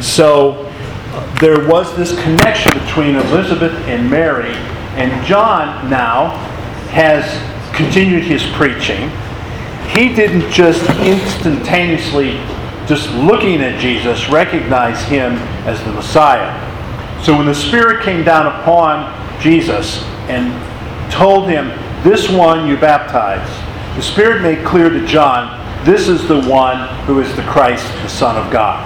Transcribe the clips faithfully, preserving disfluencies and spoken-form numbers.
And so uh, there was this connection between Elizabeth and Mary. And John now has continued his preaching. He didn't just instantaneously, just looking at Jesus, recognize him as the Messiah. So when the Spirit came down upon Jesus and told him, "This one you baptize," the Spirit made clear to John, this is the one who is the Christ, the Son of God.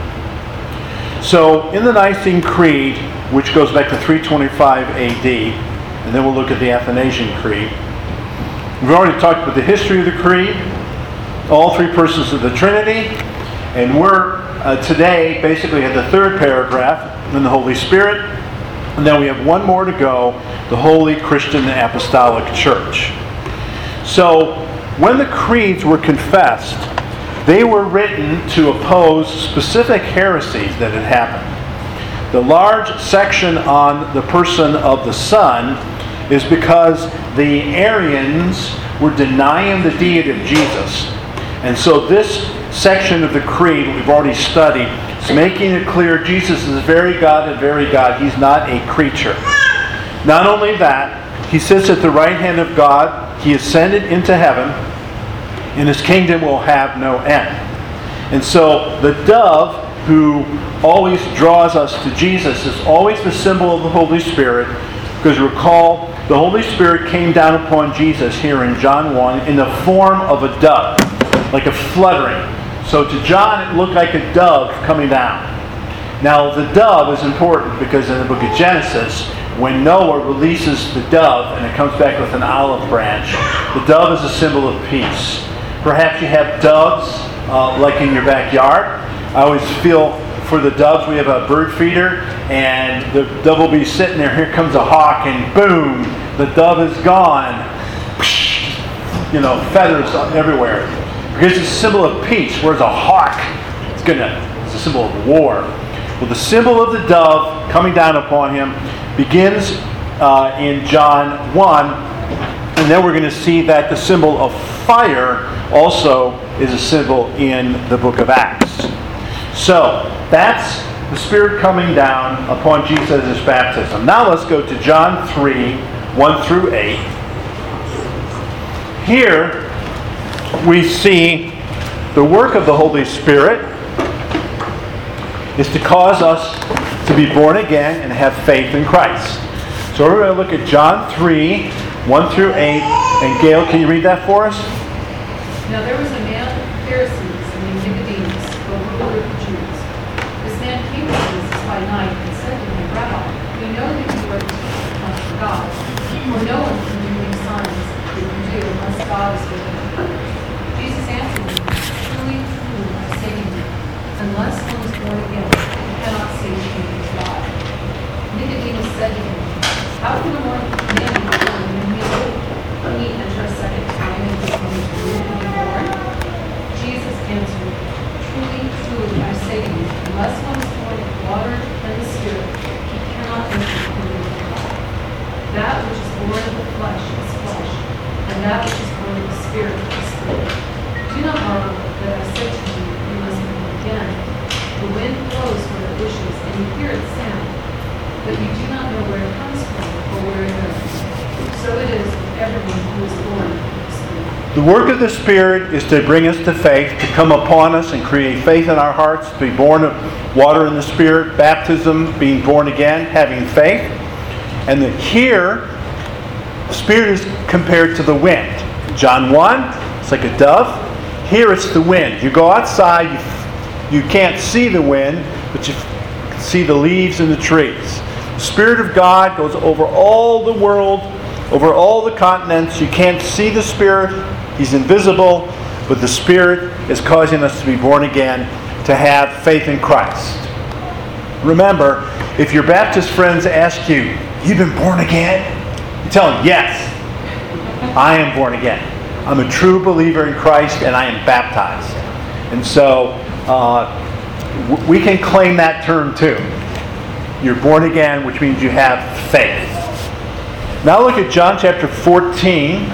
So in the Nicene Creed, which goes back to three twenty-five A D, and then we'll look at the Athanasian Creed. We've already talked about the history of the Creed, all three persons of the Trinity, and we're uh, today basically at the third paragraph in the Holy Spirit, and then we have one more to go, the Holy Christian Apostolic Church. So when the creeds were confessed, they were written to oppose specific heresies that had happened. The large section on the person of the Son is because the Arians were denying the deity of Jesus. And so this section of the creed we've already studied is making it clear Jesus is very God and very God. He's not a creature. Not only that, he sits at the right hand of God. He ascended into heaven, and his kingdom will have no end. And so the dove, who always draws us to Jesus, is always the symbol of the Holy Spirit. Because recall, the Holy Spirit came down upon Jesus here in John one in the form of a dove, like a fluttering. So to John, it looked like a dove coming down. Now, the dove is important because in the book of Genesis, when Noah releases the dove and it comes back with an olive branch, the dove is a symbol of peace. Perhaps you have doves, uh, like in your backyard. I always feel for the doves, we have a bird feeder, and the dove will be sitting there. Here comes a hawk, and boom, the dove is gone. You know, feathers everywhere. Because it's a symbol of peace, whereas a hawk, it's gonna, it's a symbol of war. Well, the symbol of the dove coming down upon him begins uh, in John one, and then we're going to see that the symbol of fire also is a symbol in the book of Acts. So, that's the Spirit coming down upon Jesus at his baptism. Now let's go to John three, one through eight. Here we see the work of the Holy Spirit is to cause us to be born again and have faith in Christ. So we're going to look at John three, one through eight. And Gail, can you read that for us? Now there was a man of the Pharisees named Nicodemus, a ruler of the Jews. This man came to Jesus by night and said to him, "Rabbi, we know that you are a teacher come from God, for no one can do these signs that you do unless God is with him." Jesus answered him, "Truly, truly, I say to you, unless one is born again, he cannot see the kingdom of God." Nicodemus said to him, "How can a man be born when he is old? Can he enter a second time and become a Jew and be born?" Jesus answered, "Truly, truly, I say to you, unless one is born of water and the Spirit, he cannot enter the kingdom of God. That which is born of the flesh is flesh, and that which is born of the Spirit is spirit. Do not marvel that I said to you, you must be born again. The wind blows where it wishes, and you hear its sound, but you do not know where it comes from or where it goes. So it is with everyone who is born of the Spirit." The work of the Spirit is to bring us to faith, to come upon us and create faith in our hearts, to be born of water and the Spirit, baptism, being born again, having faith. And that here, the Spirit is compared to the wind. John one, it's like a dove. Here it's the wind. You go outside, you, you can't see the wind, but you can see the leaves and the trees. The Spirit of God goes over all the world, over all the continents. You can't see the Spirit. He's invisible, but the Spirit is causing us to be born again, to have faith in Christ. Remember, if your Baptist friends ask you, "You've been born again?" you tell them, "Yes, I am born again. I'm a true believer in Christ and I am baptized." And so uh, w- we can claim that term too. You're born again, which means you have faith. Now look at John chapter fourteen.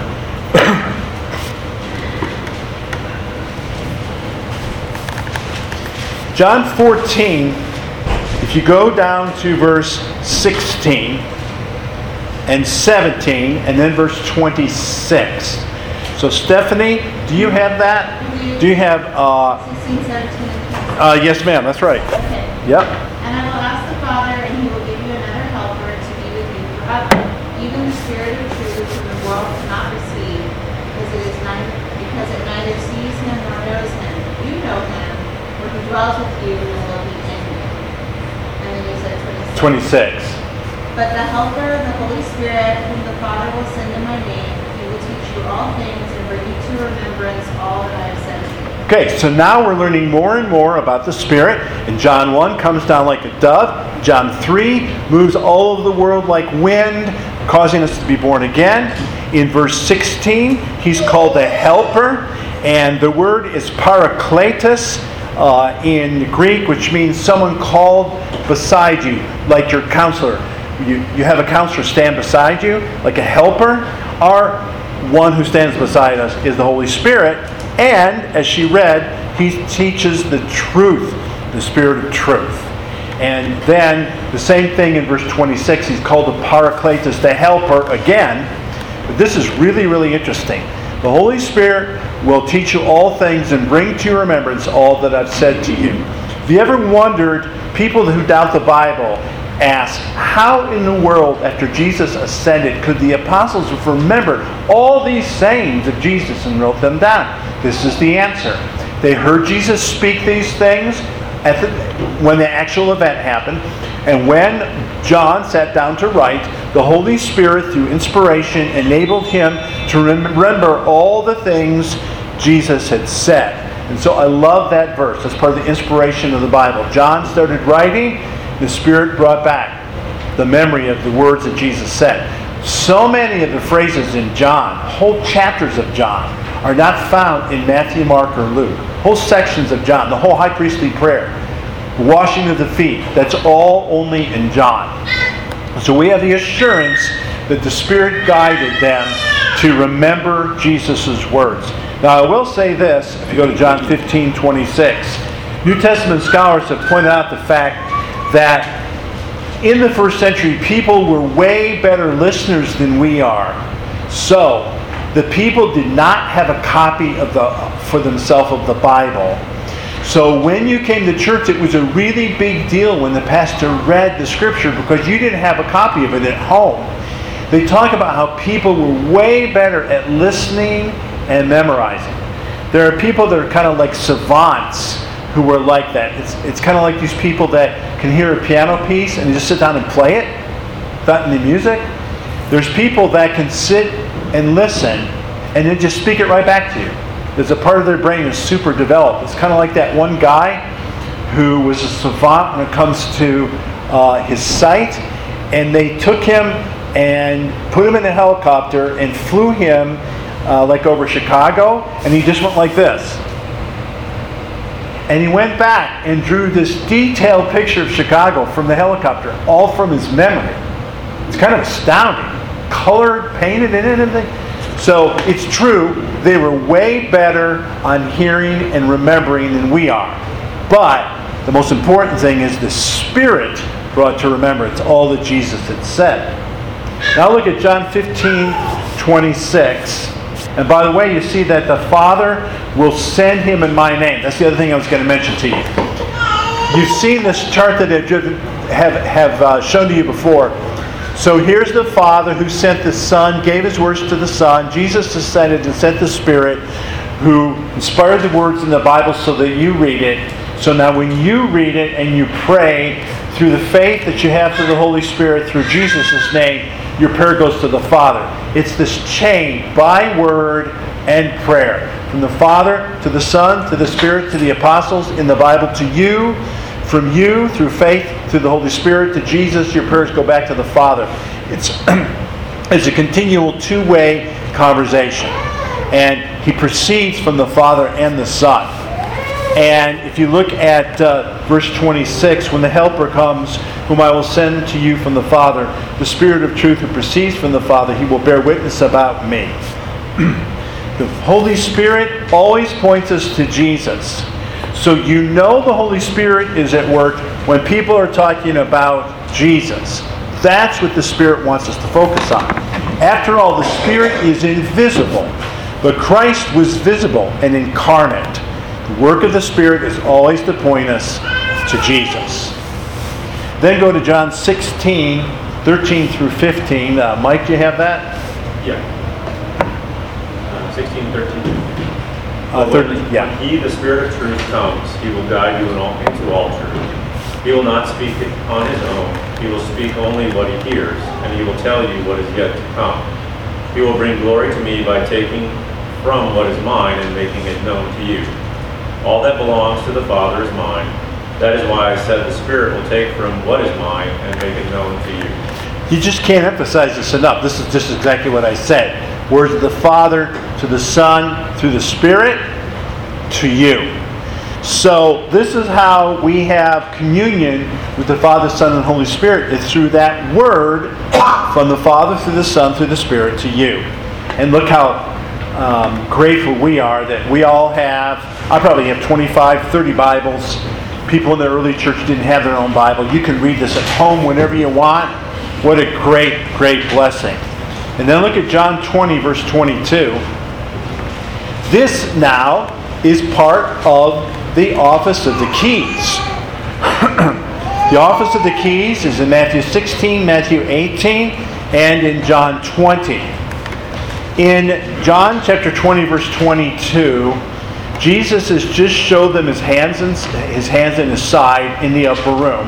John fourteen, if you go down to verse sixteen and seventeen, and then verse twenty-six. So Stephanie, do you have that? Do you have, uh, sixteen, seventeen, and twenty. uh, yes ma'am, that's right. Okay. Yep. And I will ask the Father, and he will give you another helper to be with you forever, even the Spirit of truth whom the world cannot receive, because it is neither, because it neither sees him nor knows him. You know him, for he dwells with you and will be in you. And then you said twenty-six. twenty-six. But the Helper, the Holy Spirit, whom the Father will send in my name, he will teach you all things and bring you to remembrance all that I have said to you. Okay, so now we're learning more and more about the Spirit. And John one comes down like a dove. John three moves all over the world like wind, causing us to be born again. In verse sixteen, he's called the Helper. And the word is parakletos uh, in Greek, which means someone called beside you, like your counselor. You, you have a counselor stand beside you, like a helper. Our one who stands beside us is the Holy Spirit. And, as she read, he teaches the truth, the Spirit of truth. And then, the same thing in verse twenty-six, he's called the Parakletos, the helper, again. But this is really, really interesting. The Holy Spirit will teach you all things and bring to your remembrance all that I've said to you. Have you ever wondered, people who doubt the Bible ask, how in the world, after Jesus ascended, could the apostles have remembered all these sayings of Jesus and wrote them down? This is the answer. They heard Jesus speak these things at the, when the actual event happened. And when John sat down to write, the Holy Spirit, through inspiration, enabled him to remember all the things Jesus had said. And so I love that verse. That's part of the inspiration of the Bible. John started writing. The Spirit brought back the memory of the words that Jesus said. So many of the phrases in John, whole chapters of John, are not found in Matthew, Mark, or Luke. Whole sections of John, the whole high priestly prayer, washing of the feet, that's all only in John. So we have the assurance that the Spirit guided them to remember Jesus' words. Now I will say this, if you go to John fifteen twenty-six, New Testament scholars have pointed out the fact that in the first century, people were way better listeners than we are. So, the people did not have a copy of the for themselves of the Bible. So when you came to church, it was a really big deal when the pastor read the Scripture because you didn't have a copy of it at home. They talk about how people were way better at listening and memorizing. There are people that are kind of like savants who were like that. It's it's kind of like these people that can hear a piano piece and just sit down and play it without any music. There's people that can sit and listen and then just speak it right back to you. There's a part of their brain that's super developed. It's kind of like that one guy who was a savant when it comes to uh, his sight, and they took him and put him in a helicopter and flew him uh, like over Chicago, and he just went like this. And he went back and drew this detailed picture of Chicago from the helicopter, all from his memory. It's kind of astounding. Colored, painted, and everything. So it's true, they were way better on hearing and remembering than we are. But the most important thing is the Spirit brought to remembrance all that Jesus had said. Now look at John fifteen twenty-six. And by the way, you see that the Father will send him in my name. That's the other thing I was going to mention to you. You've seen this chart that I have, have uh, shown to you before. So here's the Father who sent the Son, gave His words to the Son. Jesus descended and sent the Spirit who inspired the words in the Bible so that you read it. So now when you read it and you pray through the faith that you have through the Holy Spirit, through Jesus' name, your prayer goes to the Father. It's this chain by word and prayer. From the Father to the Son to the Spirit to the apostles in the Bible to you. From you, through faith, through the Holy Spirit, to Jesus, your prayers go back to the Father. It's, it's a continual two-way conversation. And He proceeds from the Father and the Son. And if you look at uh, verse twenty-six, when the Helper comes, whom I will send to you from the Father, the Spirit of truth who proceeds from the Father, He will bear witness about me. The Holy Spirit always points us to Jesus. So you know the Holy Spirit is at work when people are talking about Jesus. That's what the Spirit wants us to focus on. After all, the Spirit is invisible, but Christ was visible and incarnate. The work of the Spirit is always to point us to Jesus. Then go to John sixteen, thirteen through fifteen. Uh, Mike, do you have that? Yeah. Uh, sixteen, thirteen. Uh, When- thirteen, yeah. When he, the Spirit of truth, comes, he will guide you in all, into all truth. He will not speak it on his own. He will speak only what he hears, and he will tell you what is yet to come. He will bring glory to me by taking from what is mine and making it known to you. All that belongs to the Father is mine. That is why I said the Spirit will take from what is mine and make it known to you. You just can't emphasize this enough. This is just exactly what I said. Words of the Father to the Son through the Spirit to you. So this is how we have communion with the Father, Son, and Holy Spirit. It's through that word from the Father through the Son through the Spirit to you. And look how um, grateful we are that we all have, I probably have twenty-five, thirty Bibles. People in the early church didn't have their own Bible. You can read this at home whenever you want. What a great, great blessing. And then look at John twenty, verse twenty-two. This now is part of the office of the keys. The office of the keys is in Matthew sixteen, Matthew eighteen, and in John twenty. In John chapter twenty, verse twenty-two, Jesus has just showed them his hands and his hands and his side in the upper room.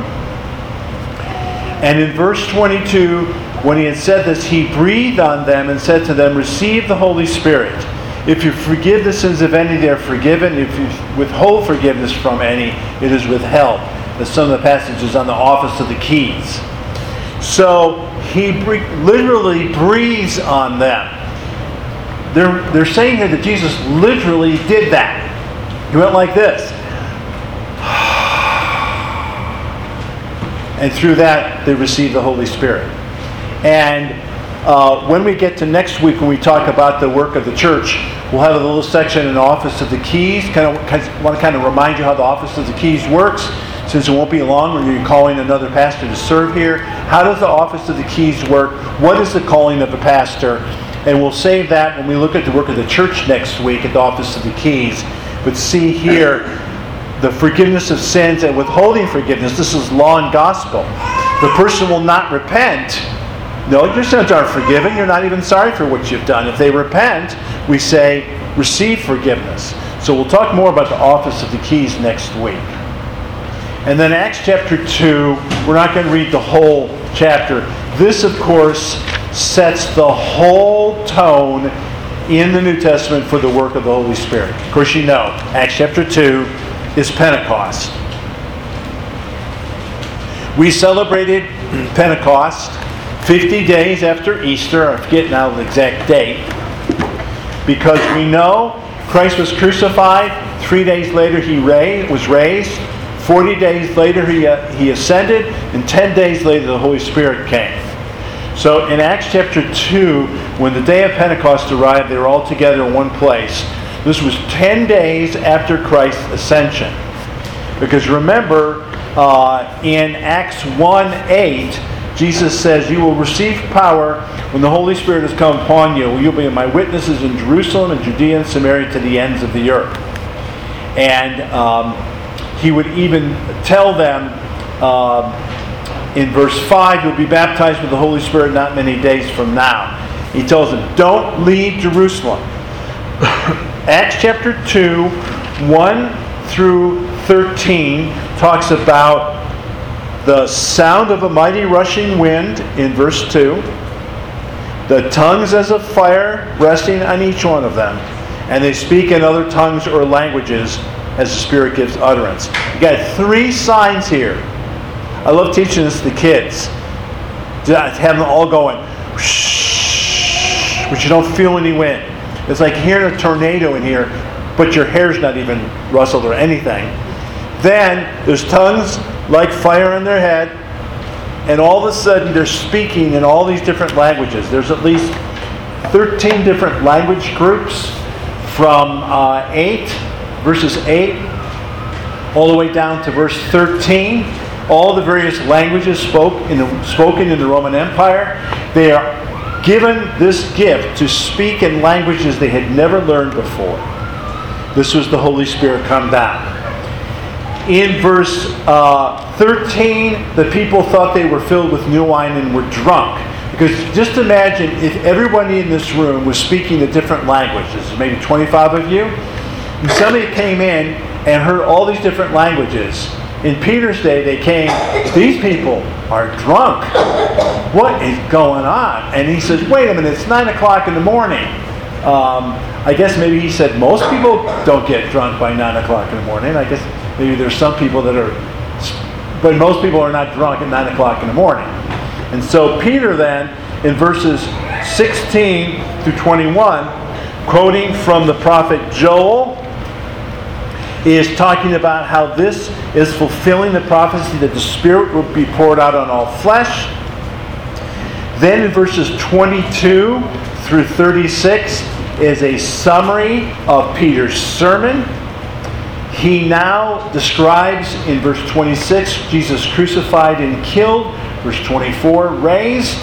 And in verse twenty-two, when he had said this, he breathed on them and said to them, "Receive the Holy Spirit. If you forgive the sins of any, they are forgiven. If you withhold forgiveness from any, it is withheld." That's some of the passages on the office of the keys. So he bre- literally breathes on them. They're, they're saying here that Jesus literally did that. He went like this. And through that, they received the Holy Spirit. And uh, when we get to next week, when we talk about the work of the church, we'll have a little section in the office of the keys. Kind of, kind of want to kind of remind you how the office of the keys works, since it won't be long when you're calling another pastor to serve here. How does the office of the keys work? What is the calling of a pastor? And we'll save that when we look at the work of the church next week at the office of the keys. But see here, the forgiveness of sins and withholding forgiveness. This is law and gospel. The person will not repent. No, your sins aren't forgiven. You're not even sorry for what you've done. If they repent, we say, receive forgiveness. So we'll talk more about the office of the keys next week. And then Acts chapter two, we're not going to read the whole chapter. This, of course, sets the whole tone in the New Testament for the work of the Holy Spirit. Of course, you know, Acts chapter two is Pentecost. We celebrated Pentecost fifty days after Easter. I forget now the exact date. Because we know Christ was crucified. Three days later he ra- was raised. Forty days later he, uh, he ascended. And ten days later the Holy Spirit came. So in Acts chapter two, when the day of Pentecost arrived, they were all together in one place. This was ten days after Christ's ascension. Because remember, uh, in Acts one eight, Jesus says, "You will receive power when the Holy Spirit has come upon you. You'll be my witnesses in Jerusalem and Judea and Samaria to the ends of the earth." And um, he would even tell them, uh, in verse five, "You'll be baptized with the Holy Spirit not many days from now." He tells them, don't leave Jerusalem. Acts chapter two, one through thirteen talks about the sound of a mighty rushing wind in verse two, the tongues as of fire resting on each one of them, and they speak in other tongues or languages as the Spirit gives utterance. You got three signs here. I love teaching this to the kids. Have them all going, shh, but you don't feel any wind. It's like hearing a tornado in here, but your hair's not even rustled or anything. Then there's tongues like fire in their head, and all of a sudden they're speaking in all these different languages. There's at least thirteen different language groups from uh, eight, verses eight all the way down to verse thirteen. All the various languages spoke in the, spoken in the Roman Empire. They are given this gift to speak in languages they had never learned before. This was the Holy Spirit come down. In verse uh, thirteen, the people thought they were filled with new wine and were drunk. Because just imagine if everybody in this room was speaking a different language. There's maybe twenty-five of you. And somebody came in and heard all these different languages. In Peter's day, they came, these people are drunk. What is going on? And he says, wait a minute, it's nine o'clock in the morning. Um, I guess maybe he said most people don't get drunk by nine o'clock in the morning. I guess maybe there's some people that are, but most people are not drunk at nine o'clock in the morning. And so Peter then, in verses sixteen through twenty-one, quoting from the prophet Joel, is talking about how this is fulfilling the prophecy that the Spirit will be poured out on all flesh. Then in verses twenty-two through thirty-six is a summary of Peter's sermon. He now describes in verse twenty-six Jesus crucified and killed. Verse twenty-four, raised.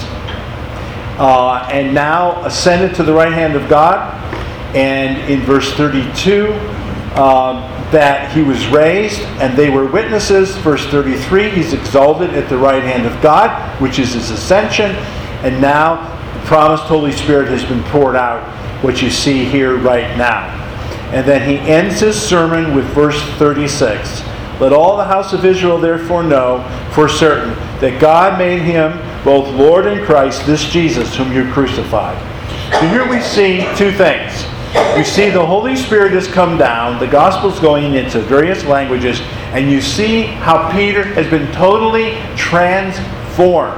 Uh, and now ascended to the right hand of God. And in verse thirty-two, uh, that he was raised and they were witnesses. Verse thirty-three, he's exalted at the right hand of God, which is his ascension. And now the promised Holy Spirit has been poured out, which you see here right now. And then he ends his sermon with verse thirty-six. Let all the house of Israel therefore know for certain that God made him both Lord and Christ, this Jesus whom you crucified. So here we see two things. We see the Holy Spirit has come down, the gospel's going into various languages, and you see how Peter has been totally transformed.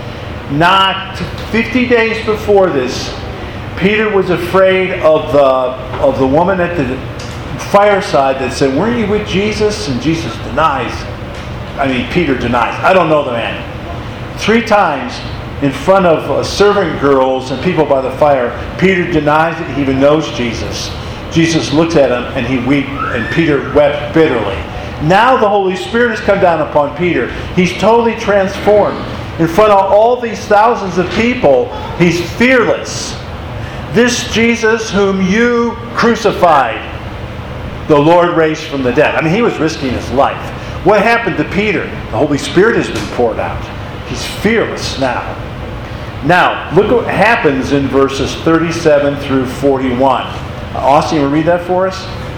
Not fifty days before this, Peter was afraid of the of the woman at the fireside that said, weren't you with Jesus? And Jesus denies. I mean, Peter denies. I don't know the man. Three times in front of uh, servant girls and people by the fire, Peter denies that he even knows Jesus. Jesus looks at him and he wept, and Peter wept bitterly. Now the Holy Spirit has come down upon Peter. He's totally transformed. In front of all these thousands of people, he's fearless. This Jesus whom you crucified, the Lord raised from the dead. I mean, he was risking his life. What happened to Peter? The Holy Spirit has been poured out. He's fearless now. Now, look what happens in verses thirty-seven through forty-one. Uh, Austin, you want to read that for us?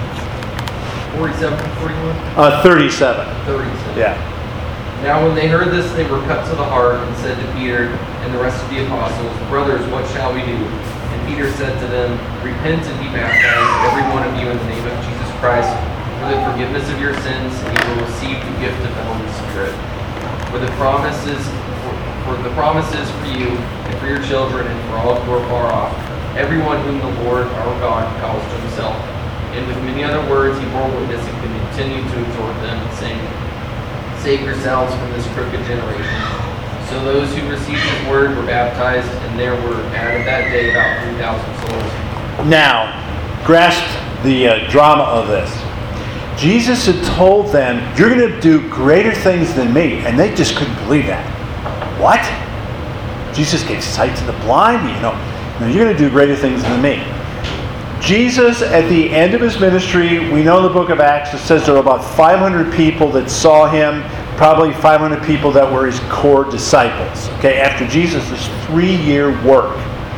forty-seven, forty-one? Uh, thirty-seven. thirty-seven. Yeah. Now when they heard this, they were cut to the heart and said to Peter and the rest of the apostles, Brothers, what shall we do? And Peter said to them, Repent and be baptized, every one of you, in the name of Jesus Christ, for the forgiveness of your sins, and you will receive the gift of the Holy Spirit. For the promises, for, for the promises for you and for your children and for all who are far off, everyone whom the Lord our God calls to himself. And with many other words he bore witness and continued to exhort them, saying, Save yourselves from this crooked generation. So those who received his word were baptized, and there were added that day about three thousand souls. Now, grasp the uh, drama of this. Jesus had told them, you're going to do greater things than me. And they just couldn't believe that. What? Jesus gave sight to the blind? You know, no, you're going to do greater things than me. Jesus, at the end of his ministry, we know in the book of Acts, it says there were about five hundred people that saw him, probably five hundred people that were his core disciples. Okay, after Jesus' three-year work.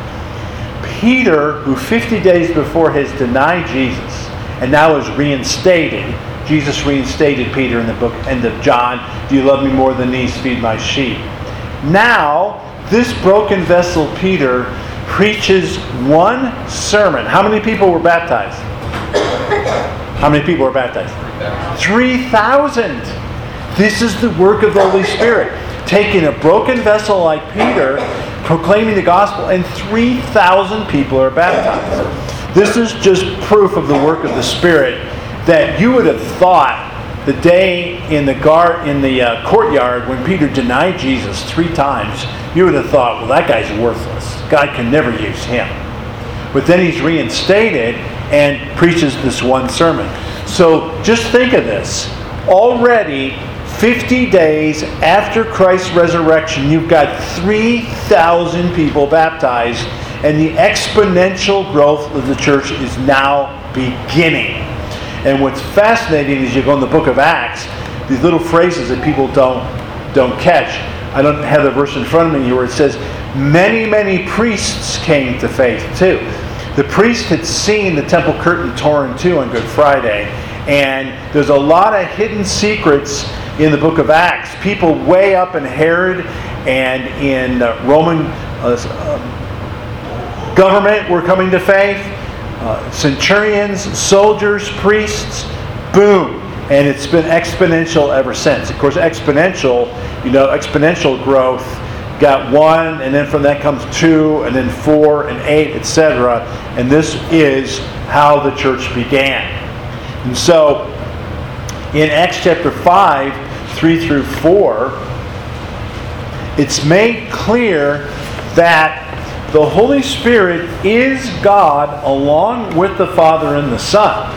Peter, who fifty days before has denied Jesus, and now is reinstated. Jesus reinstated Peter in the book end of John. Do you love me more than these? Feed my sheep. Now, this broken vessel Peter preaches one sermon. How many people were baptized? How many people were baptized? three thousand. This is the work of the Holy Spirit. Taking a broken vessel like Peter, proclaiming the gospel, and three thousand people are baptized. This is just proof of the work of the Spirit that you would have thought the day in the gar in the uh, courtyard when Peter denied Jesus three times, you would have thought, well, that guy's worthless. God can never use him. But then he's reinstated and preaches this one sermon. So just think of this. already fifty days after Christ's resurrection, you've got three thousand people baptized, and the exponential growth of the church is now beginning. And what's fascinating is you go in the book of Acts, these little phrases that people don't don't catch. I don't have the verse in front of me here where it says, many, many priests came to faith too. The priest had seen the temple curtain torn in two on Good Friday, and there's a lot of hidden secrets in the book of Acts. People way up in Herod and in uh, Roman uh, uh, government were coming to faith. Uh, centurions, soldiers, priests, boom. And it's been exponential ever since. Of course, exponential, you know, exponential growth got one, and then from that comes two, and then four, and eight, et cetera. And this is how the church began. And so, in Acts chapter five, three through four, it's made clear that the Holy Spirit is God along with the Father and the Son.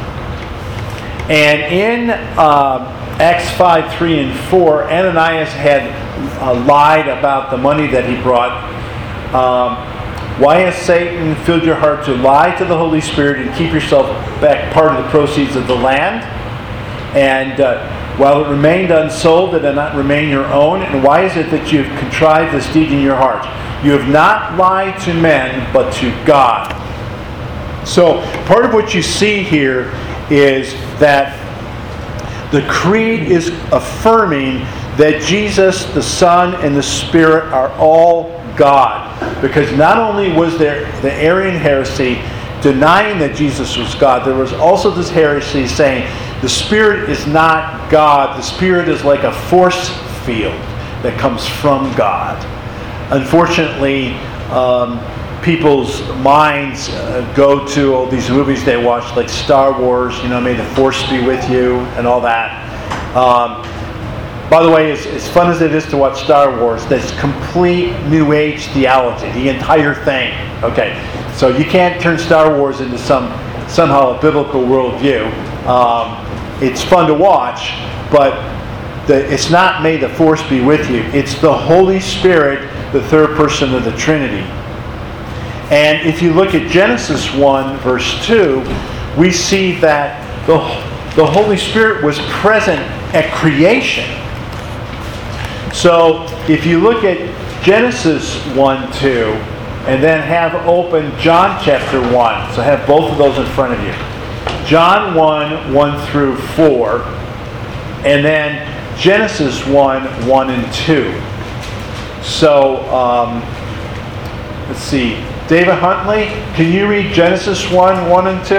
And in uh, Acts five, three, and four, Ananias had uh, lied about the money that he brought. Um, Why has Satan filled your heart to lie to the Holy Spirit and keep yourself back part of the proceeds of the land? And uh, while it remained unsold, did it not remain your own? And why is it that you have contrived this deed in your heart? You have not lied to men, but to God. So part of what you see here is that the creed is affirming that Jesus, the Son, and the Spirit are all God. Because not only was there the Arian heresy denying that Jesus was God, there was also this heresy saying the Spirit is not God. The Spirit is like a force field that comes from God. Unfortunately, um, people's minds uh, go to all these movies they watch, like Star Wars, you know, may the Force be with you, and all that. Um, by the way, as, as fun as it is to watch Star Wars, that's complete New Age theology, the entire thing. Okay, so you can't turn Star Wars into some somehow a biblical worldview. Um, it's fun to watch, but the, it's not may the Force be with you. It's the Holy Spirit, the third person of the Trinity. And if you look at Genesis one, verse two, we see that the, the Holy Spirit was present at creation. So if you look at Genesis one, two, and then have open John chapter one, so have both of those in front of you. John one, one through four, and then Genesis one, one and two. So, um, let's see. David Huntley, can you read Genesis one, one and two?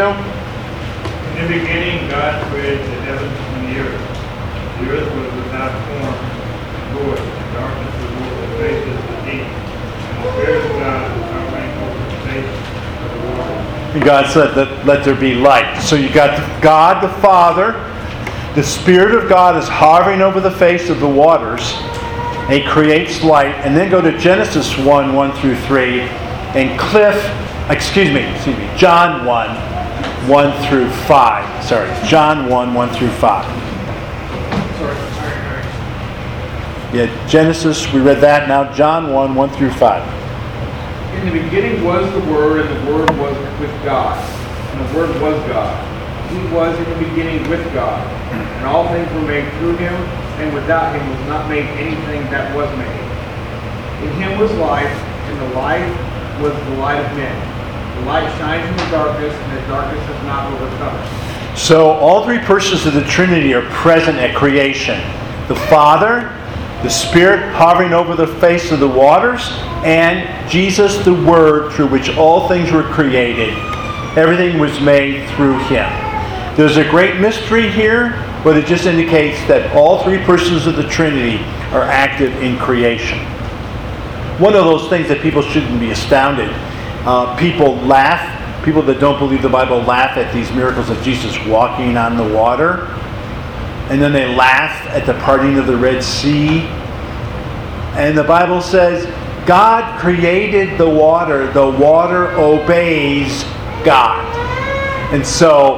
In the beginning, God created the heavens and the earth. The earth was without form and void, and darkness was over the face of the deep. And the Spirit of God was hovering over the face of the waters. And God said that let there be light. So you got God the Father. The Spirit of God is hovering over the face of the waters. And He creates light. And then go to Genesis one, one through three. And Cliff, excuse me, excuse me, John one, one through five. Sorry, John one, one through five. Sorry, sorry, sorry. Yeah, Genesis, we read that. Now John one, one through five. In the beginning was the Word, and the Word was with God, and the Word was God. He was in the beginning with God, and all things were made through Him, and without Him was not made anything that was made. In Him was life, and the life was the light of men. The light shines in the darkness, and the darkness has not overcome it. So all three persons of the Trinity are present at creation. The Father, the Spirit hovering over the face of the waters, and Jesus, the Word, through which all things were created. Everything was made through Him. There's a great mystery here, but it just indicates that all three persons of the Trinity are active in creation. One of those things that people shouldn't be astounded. Uh, people laugh. People that don't believe the Bible laugh at these miracles of Jesus walking on the water. And then they laugh at the parting of the Red Sea. And the Bible says, God created the water. The water obeys God. And so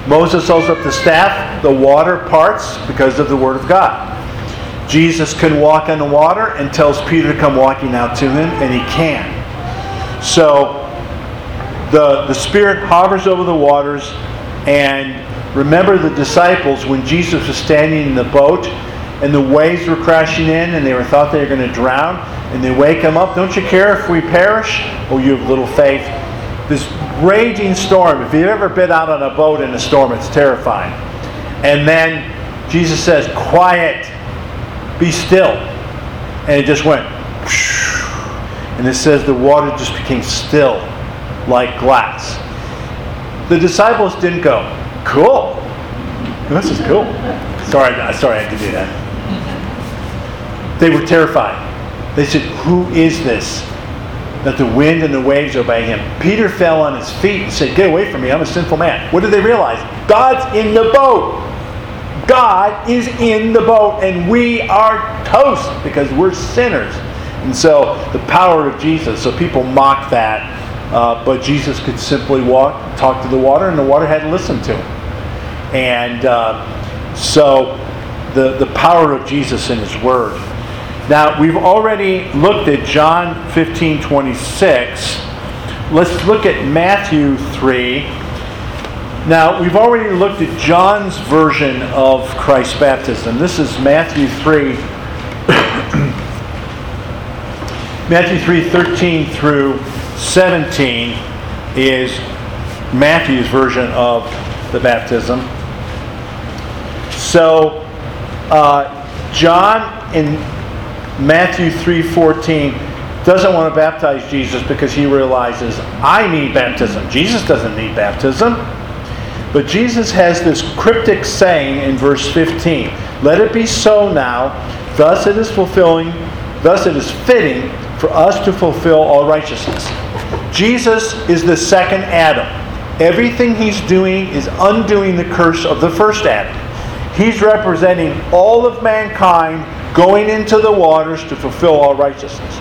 Moses holds up the staff, the water parts because of the word of God. Jesus can walk on the water and tells Peter to come walking out to him, and he can. So the, the Spirit hovers over the waters, and remember the disciples when Jesus was standing in the boat and the waves were crashing in and they were thought they were going to drown, and they wake him up, don't you care if we perish? Oh, you have little faith. This raging storm, if you've ever been out on a boat in a storm, it's terrifying. And then Jesus says, quiet, be still. And it just went, and it says the water just became still like glass. The disciples didn't go, cool. This is cool. Sorry, sorry I had to do that. They were terrified. They said, who is this that the wind and the waves obey him? Peter fell on his feet and said, get away from me, I'm a sinful man. What did they realize? God's in the boat. God is in the boat, and we are toast because we're sinners. And so the power of Jesus, so people mock that, uh, but Jesus could simply walk, talk to the water, and the water had to listen to him. And uh, so the, the power of Jesus in his word. Now, we've already looked at John fifteen twenty-six. Let's look at Matthew three. Now, we've already looked at John's version of Christ's baptism. This is Matthew three. Matthew three, thirteen through seventeen is Matthew's version of the baptism. So, uh, John in Matthew three fourteen doesn't want to baptize Jesus because he realizes, I need baptism. Jesus doesn't need baptism. But Jesus has this cryptic saying in verse fifteen, let it be so now, thus it is fulfilling, thus it is fitting for us to fulfill all righteousness. Jesus is the second Adam. Everything he's doing is undoing the curse of the first Adam. He's representing all of mankind going into the waters to fulfill all righteousness.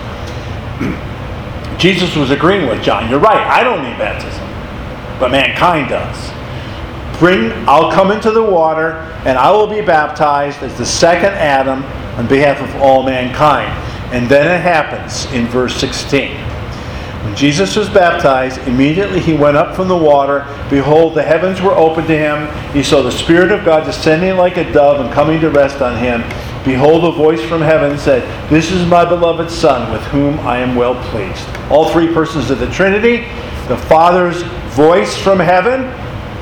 Jesus was agreeing with John. You're right, I don't need baptism, but mankind does. Bring, I'll come into the water, and I will be baptized as the second Adam on behalf of all mankind. And then it happens in verse sixteen. When Jesus was baptized, immediately he went up from the water. Behold, the heavens were opened to him. He saw the Spirit of God descending like a dove and coming to rest on him. Behold, a voice from heaven said, this is my beloved Son, with whom I am well pleased. All three persons of the Trinity, the Father's voice from heaven,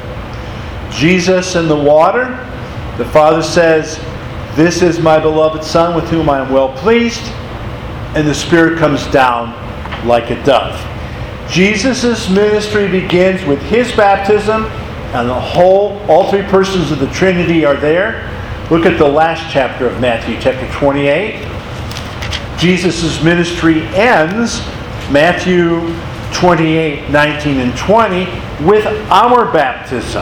Jesus in the water. The Father says, this is my beloved Son, with whom I am well pleased. And the Spirit comes down like a dove. Jesus' ministry begins with his baptism, and the whole, all three persons of the Trinity are there. Look at the last chapter of Matthew, chapter twenty-eight. Jesus' ministry ends, Matthew twenty-eight, nineteen, and twenty, with our baptism.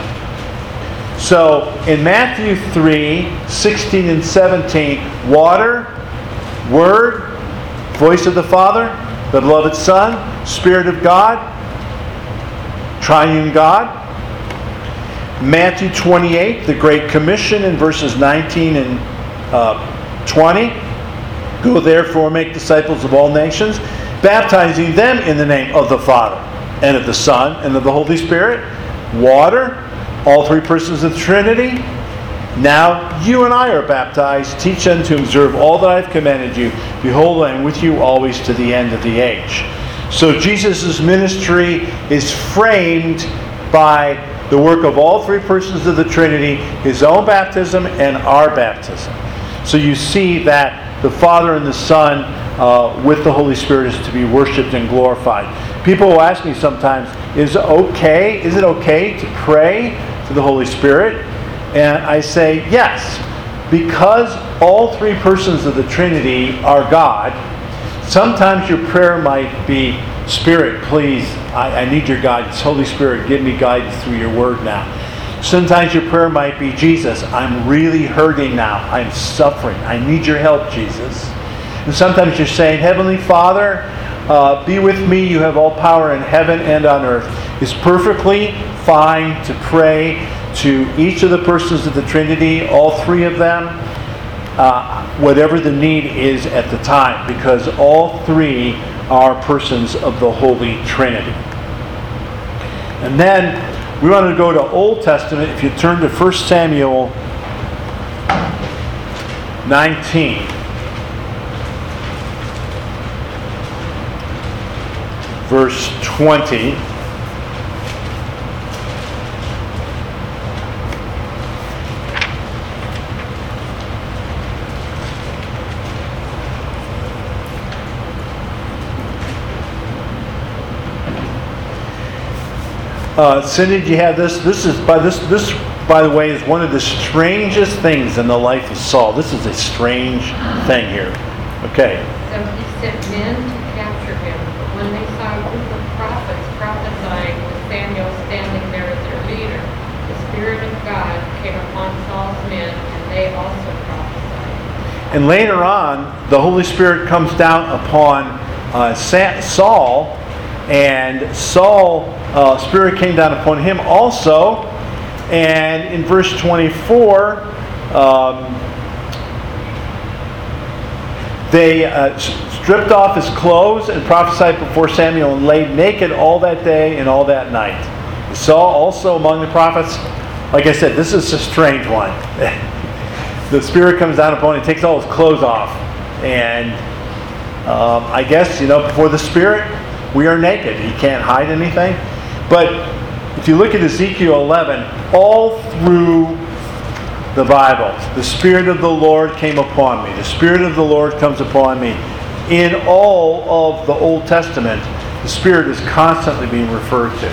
So in Matthew three, sixteen and seventeen, water, word, voice of the Father, the beloved Son, Spirit of God, triune God. Matthew twenty-eight, the Great Commission in verses nineteen and uh, twenty. Go therefore, make disciples of all nations, baptizing them in the name of the Father, and of the Son, and of the Holy Spirit. Water, all three persons of the Trinity. Now you and I are baptized. Teach them to observe all that I have commanded you. Behold, I am with you always to the end of the age. So Jesus' ministry is framed by the work of all three persons of the Trinity, his own baptism and our baptism. So you see that the Father and the Son uh, with the Holy Spirit is to be worshipped and glorified. People will ask me sometimes, is it okay, is it okay to pray to the Holy Spirit? And I say yes, because all three persons of the Trinity are God. Sometimes your prayer might be, Spirit, please, I, I need your guidance. Holy Spirit, give me guidance through your word now. Sometimes your prayer might be, Jesus, I'm really hurting now. I'm suffering. I need your help, Jesus. And sometimes you're saying, Heavenly Father, uh, be with me. You have all power in heaven and on earth. It's perfectly fine to pray to each of the persons of the Trinity, all three of them, uh, whatever the need is at the time, because all three are persons of the Holy Trinity. And then we want to go to Old Testament. If you turn to First Samuel nineteen. Verse twenty. Uh, Cindy, do you have this? This is by this. This, by the way, is one of the strangest things in the life of Saul. This is a strange thing here. Okay. So he sent men to capture him, but when they saw a group of prophets prophesying with Samuel standing there as their leader, the Spirit of God came upon Saul's men, and they also prophesied. And later on, the Holy Spirit comes down upon uh, Sa- Saul, and Saul, uh, Spirit came down upon him also. And in verse twenty-four, um, they uh, stripped off his clothes and prophesied before Samuel and laid naked all that day and all that night. Saul also among the prophets. Like I said, this is a strange one. The Spirit comes down upon him, takes all his clothes off. And um, I guess, you know, before the Spirit, we are naked. He can't hide anything. But if you look at Ezekiel eleven, all through the Bible, the Spirit of the Lord came upon me. The Spirit of the Lord comes upon me. In all of the Old Testament, the Spirit is constantly being referred to.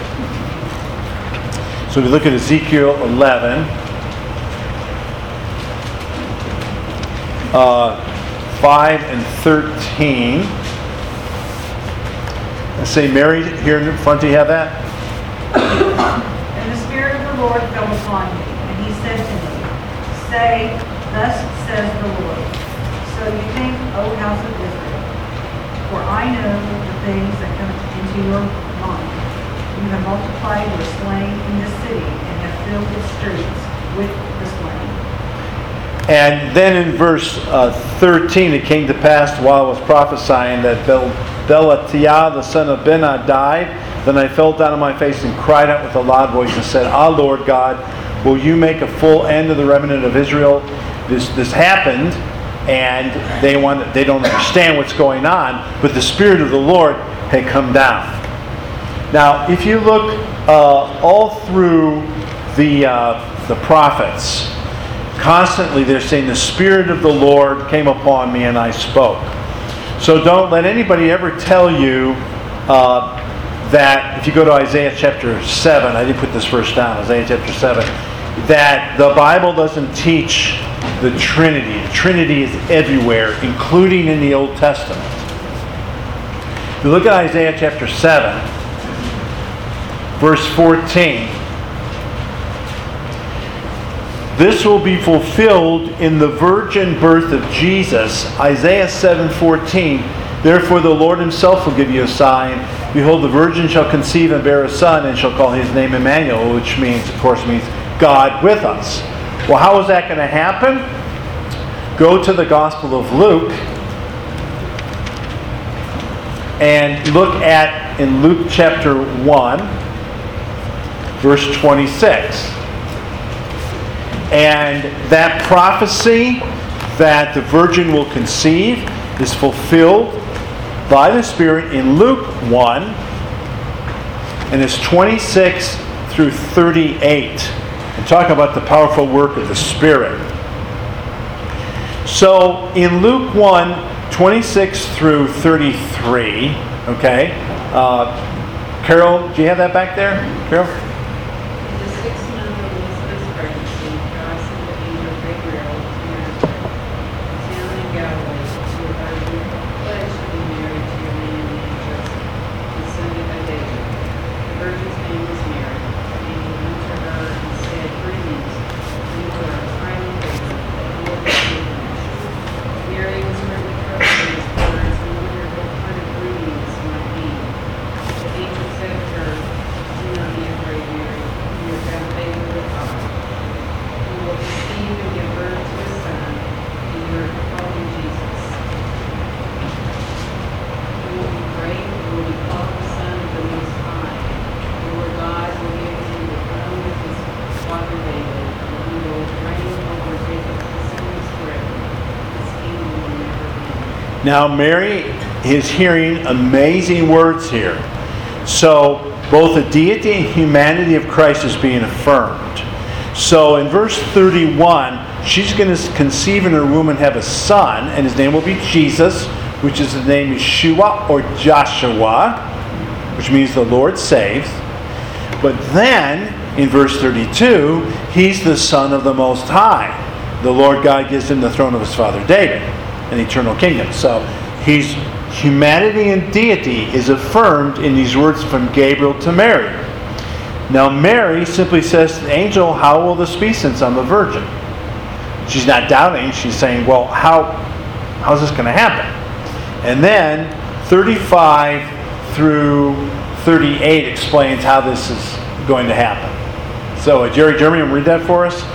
So if you look at Ezekiel eleven, uh, five and thirteen. Let's say, Mary, here in front, do you have that? And the Spirit of the Lord fell upon me, and he said to me, Say, thus says the Lord, so you think, O house of Israel, for I know the things that come into your mind. You have multiplied your slain in this city, and have filled its streets with the slain. And then in verse uh, thirteen, it came to pass while I was prophesying that Bel- Belatiah, the son of Benah, died. Then I fell down on my face and cried out with a loud voice and said, Ah, Lord God, will you make a full end of the remnant of Israel? This this happened, and they want they don't understand what's going on, but the Spirit of the Lord had come down. Now, if you look uh, all through the uh, the prophets, constantly they're saying, the Spirit of the Lord came upon me and I spoke. So don't let anybody ever tell you uh, that, if you go to Isaiah chapter seven, I didn't put this verse down, Isaiah chapter seven, that the Bible doesn't teach the Trinity. The Trinity is everywhere, including in the Old Testament. If you look at Isaiah chapter seven, verse fourteen, this will be fulfilled in the virgin birth of Jesus. Isaiah seven fourteen. Therefore the Lord himself will give you a sign. Behold, the virgin shall conceive and bear a son, and shall call his name Emmanuel, which means, of course, means God with us. Well, how is that going to happen? Go to the Gospel of Luke and look at, in Luke chapter one, verse twenty-six. And that prophecy that the virgin will conceive is fulfilled by the Spirit in Luke one, and it's twenty-six through thirty-eight. And talk about the powerful work of the Spirit. So in Luke one, twenty-six through thirty-three, okay? Uh, Carol, do you have that back there? Carol? In the sixth month of Elizabeth's pregnancy, God sent the angel Gabriel to Nazareth, a town in Galilee, to a virgin pledged to be married to a man named Joseph, the son of David. The virgin's name was Mary. The angel went to her and said, Greetings, you are highly favored, the Lord is with you. Mary was greatly troubled at his words and wondered what kind of greeting this might be. The angel said to her, Do not be afraid, Now Mary is hearing amazing words here. So both the deity and humanity of Christ is being affirmed. So in verse thirty-one, she's going to conceive in her womb and have a son, and his name will be Jesus, which is the name Yeshua or Joshua, which means the Lord saves. But then, in verse thirty-two, he's the Son of the Most High. The Lord God gives him the throne of his father David, an eternal kingdom. So he's humanity and deity is affirmed in these words from Gabriel to Mary. Now Mary simply says to the angel, how will this be since I'm a virgin? She's not doubting. She's saying, well, how how's this going to happen? And then thirty-five through thirty-eight explains how this is going to happen. So uh, Jerry Germany, will read that for us?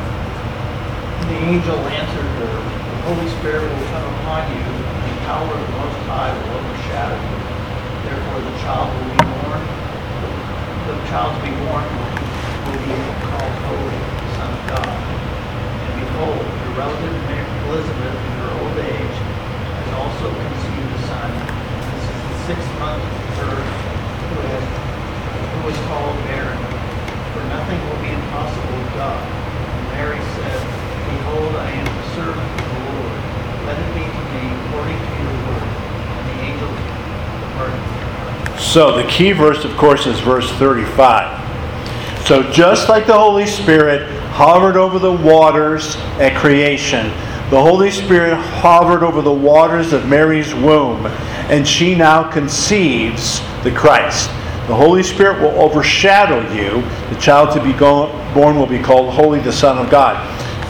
The angel answered her, the Holy Spirit will come upon you, and the power of the Most High will overshadow you. Therefore the child will be born, the child to be born will be called Holy, the Son of God. And behold, your relative Elizabeth, in her old age, has also conceived a son. This is the sixth month of her who, has, who was called barren. For nothing will be impossible with God. And Mary said, behold, I am the servant of the Lord. Let it be to me according to your word. And the angel departed. So the key verse, of course, is verse thirty-five. So just like the Holy Spirit hovered over the waters at creation, the Holy Spirit hovered over the waters of Mary's womb, and she now conceives the Christ. The Holy Spirit will overshadow you. The child to be go- born will be called Holy, the Son of God.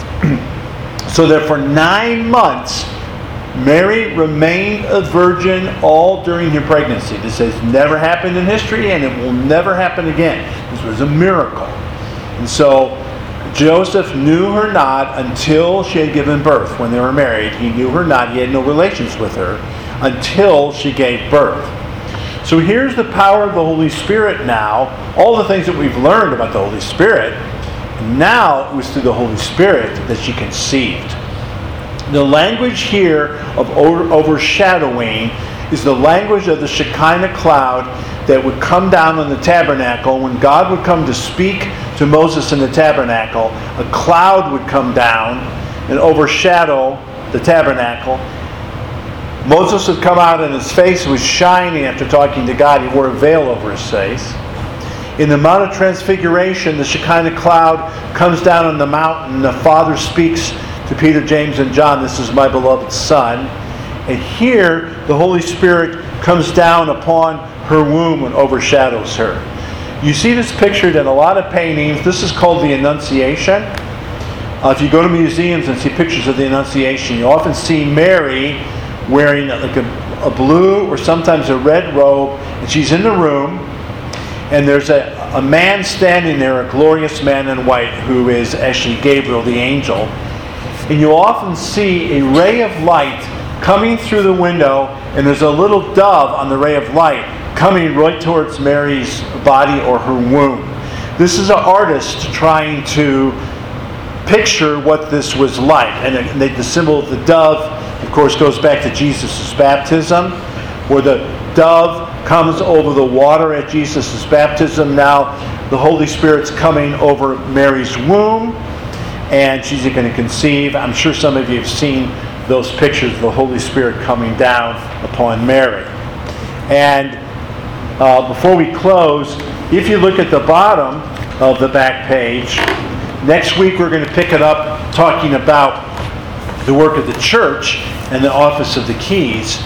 So that for nine months, Mary remained a virgin all during her pregnancy. This has never happened in history, and it will never happen again. This was a miracle. And so Joseph knew her not until she had given birth. When they were married, he knew her not. He had no relations with her until she gave birth. So here's the power of the Holy Spirit now. All the things that we've learned about the Holy Spirit, now it was through the Holy Spirit that she conceived. The language here of overshadowing is the language of the Shekinah cloud that would come down on the tabernacle. When God would come to speak to Moses in the tabernacle, a cloud would come down and overshadow the tabernacle. Moses would come out and his face was shining after talking to God. He wore a veil over his face. In the Mount of Transfiguration, the Shekinah cloud comes down on the mountain. The Father speaks to Peter, James, and John, this is my beloved Son. And here, the Holy Spirit comes down upon her womb and overshadows her. You see this pictured in a lot of paintings. This is called the Annunciation. Uh, if you go to museums and see pictures of the Annunciation, you often see Mary wearing like a, a blue or sometimes a red robe, and she's in the room, and there's a, a man standing there, a glorious man in white, who is actually Gabriel, the angel. And you often see a ray of light coming through the window, and there's a little dove on the ray of light coming right towards Mary's body or her womb. This is an artist trying to picture what this was like. And the, the symbol of the dove, of course, goes back to Jesus' baptism, where the dove comes over the water at Jesus' baptism. Now the Holy Spirit's coming over Mary's womb, and she's going to conceive. I'm sure some of you have seen those pictures of the Holy Spirit coming down upon Mary. And uh, before we close, if you look at the bottom of the back page, next week we're going to pick it up talking about the work of the church and the office of the keys.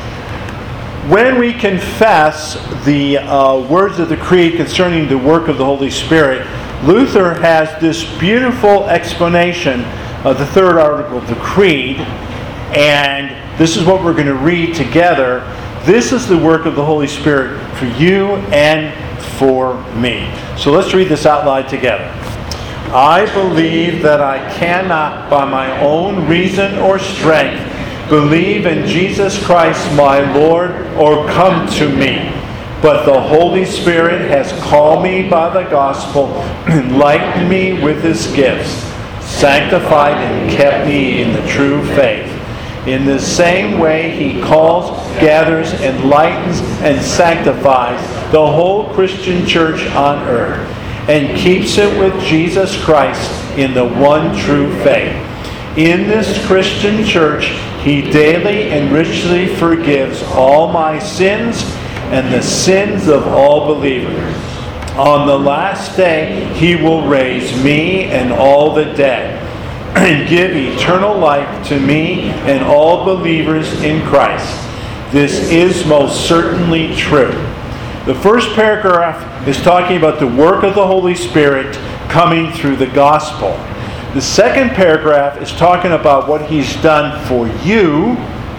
When we confess the uh, words of the Creed concerning the work of the Holy Spirit, Luther has this beautiful explanation of the third article of the Creed, and this is what we're going to read together. This is the work of the Holy Spirit for you and for me. So let's read this out loud together. I believe that I cannot, by my own reason or strength, believe in Jesus Christ my Lord or come to me. But the Holy Spirit has called me by the gospel, enlightened me with his gifts, sanctified and kept me in the true faith. In the same way, he calls, gathers, enlightens, and sanctifies the whole Christian church on earth, and keeps it with Jesus Christ in the one true faith. In this Christian church, he daily and richly forgives all my sins and the sins of all believers. On the last day, he will raise me and all the dead, and give eternal life to me and all believers in Christ. This is most certainly true. The first paragraph is talking about the work of the Holy Spirit coming through the gospel. The second paragraph is talking about what he's done for you.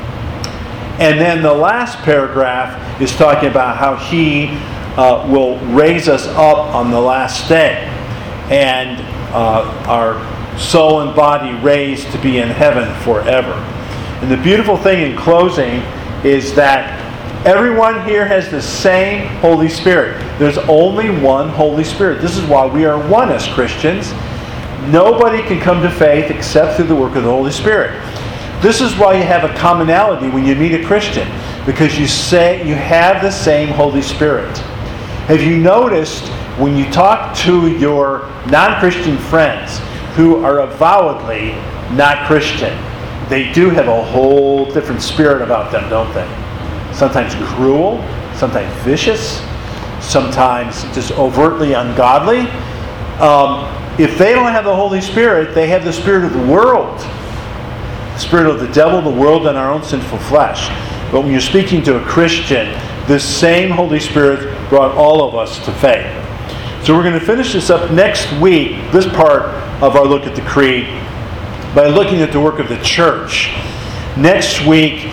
And then the last paragraph is talking about how he uh, will raise us up on the last day. And uh, our soul and body raised to be in heaven forever. And the beautiful thing in closing is that everyone here has the same Holy Spirit. There's only one Holy Spirit. This is why we are one as Christians. Nobody can come to faith except through the work of the Holy Spirit. This is why you have a commonality when you meet a Christian, because you say you have the same Holy Spirit. Have you noticed when you talk to your non-Christian friends who are avowedly not Christian, they do have a whole different spirit about them, don't they? Sometimes cruel, sometimes vicious, sometimes just overtly ungodly. Um, if they don't have the Holy Spirit, they have the spirit of the world. The spirit of the devil, the world, and our own sinful flesh. But when you're speaking to a Christian, this same Holy Spirit brought all of us to faith. So we're going to finish this up next week, this part of our look at the Creed, by looking at the work of the church. Next week,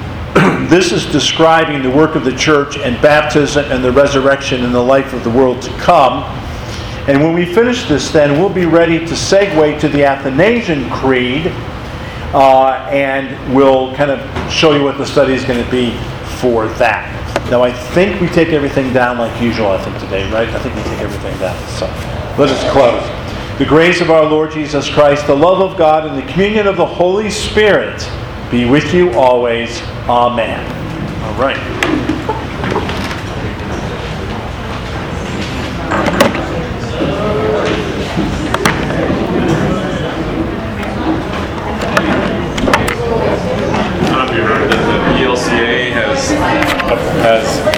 this is describing the work of the church and baptism and the resurrection and the life of the world to come. And when we finish this, then we'll be ready to segue to the Athanasian Creed, uh, and we'll kind of show you what the study is going to be for that. Now, I think we take everything down like usual, I think, today, right? I think we take everything down. So let us close. The grace of our Lord Jesus Christ, the love of God, and the communion of the Holy Spirit be with you always. Amen. All right. I don't know if you heard that the E L C A has has